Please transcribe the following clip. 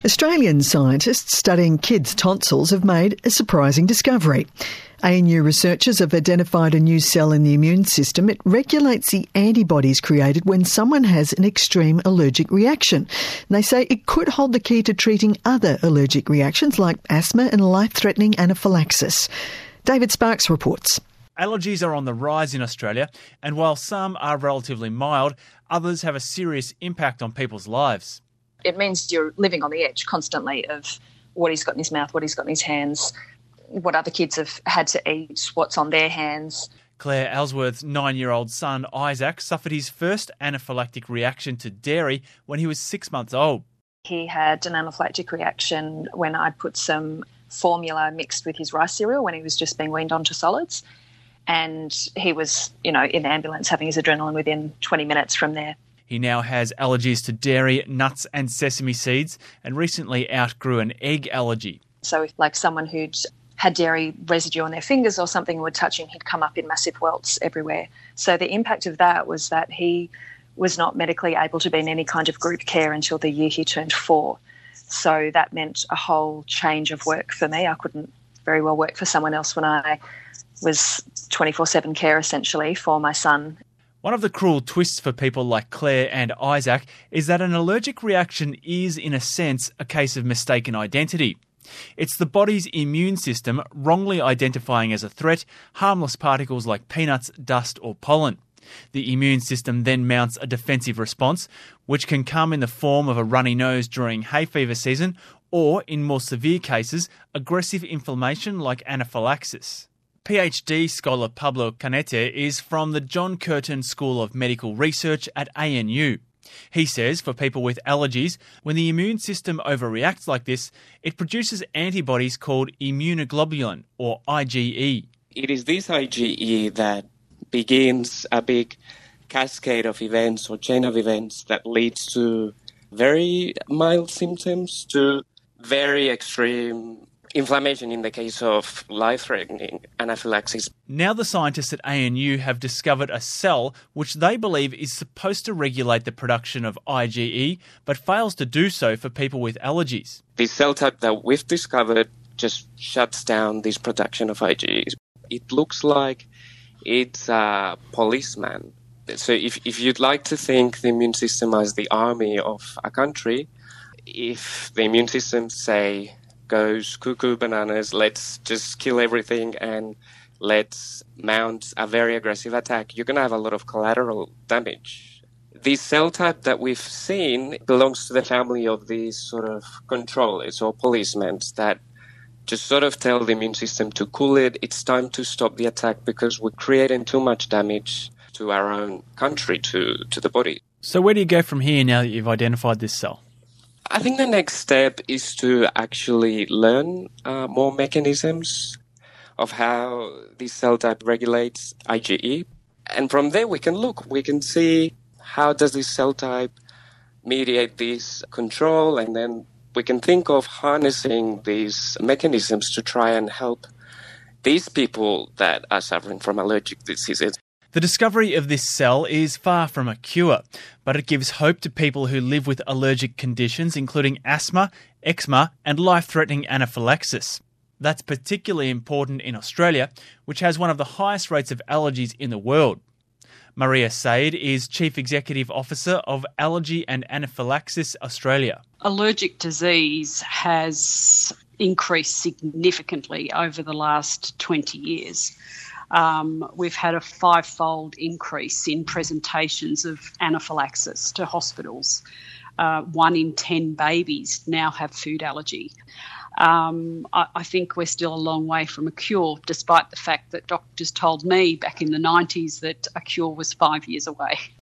Australian scientists studying kids' tonsils have made a surprising discovery. ANU researchers have identified a new cell in the immune system. It regulates the antibodies created when someone has an extreme allergic reaction. And they say it could hold the key to treating other allergic reactions like asthma and life-threatening anaphylaxis. David Sparks reports. Allergies are on the rise in Australia, and while some are relatively mild, others have a serious impact on people's lives. It means you're living on the edge constantly of what he's got in his mouth, what he's got in his hands, what other kids have had to eat, what's on their hands. Claire Ellsworth's 9-year-old son, Isaac, suffered his first anaphylactic reaction to dairy when he was 6 months old. He had an anaphylactic reaction when I put some formula mixed with his rice cereal when he was just being weaned onto solids. And he was, in the ambulance having his adrenaline within 20 minutes from there. He now has allergies to dairy, nuts and sesame seeds, and recently outgrew an egg allergy. So if someone who'd had dairy residue on their fingers or something would touch him, he'd come up in massive welts everywhere. So the impact of that was that he was not medically able to be in any kind of group care until the year he turned 4. So that meant a whole change of work for me. I couldn't very well work for someone else when I was 24/7 care essentially for my son. One of the cruel twists for people like Claire and Isaac is that an allergic reaction is, in a sense, a case of mistaken identity. It's the body's immune system wrongly identifying as a threat harmless particles like peanuts, dust or pollen. The immune system then mounts a defensive response, which can come in the form of a runny nose during hay fever season or, in more severe cases, aggressive inflammation like anaphylaxis. PhD scholar Pablo Canete is from the John Curtin School of Medical Research at ANU. He says for people with allergies, when the immune system overreacts like this, it produces antibodies called immunoglobulin, or IgE. It is this IgE that begins a big cascade of events or chain of events that leads to very mild symptoms to very extreme inflammation in the case of life-threatening anaphylaxis. Now the scientists at ANU have discovered a cell which they believe is supposed to regulate the production of IgE, but fails to do so for people with allergies. The cell type that we've discovered just shuts down this production of IgE. It looks like it's a policeman. So if you'd like to think the immune system as the army of a country, if the immune system, say, goes cuckoo bananas, let's just kill everything and let's mount a very aggressive attack, you're going to have a lot of collateral damage. The cell type that we've seen belongs to the family of these sort of controllers or policemen that just sort of tell the immune system to cool it. It's time to stop the attack because we're creating too much damage to our own country, to the body. So where do you go from here now that you've identified this cell? I think the next step is to actually learn more mechanisms of how this cell type regulates IgE. And from there we can see how does this cell type mediate this control, and then we can think of harnessing these mechanisms to try and help these people that are suffering from allergic diseases. The discovery of this cell is far from a cure, but it gives hope to people who live with allergic conditions including asthma, eczema and life-threatening anaphylaxis. That's particularly important in Australia, which has one of the highest rates of allergies in the world. Maria Said is Chief Executive Officer of Allergy and Anaphylaxis Australia. Allergic disease has increased significantly over the last 20 years. We've had a 5-fold increase in presentations of anaphylaxis to hospitals. 1 in 10 babies now have food allergy. I think we're still a long way from a cure, despite the fact that doctors told me back in the 90s that a cure was 5 years away.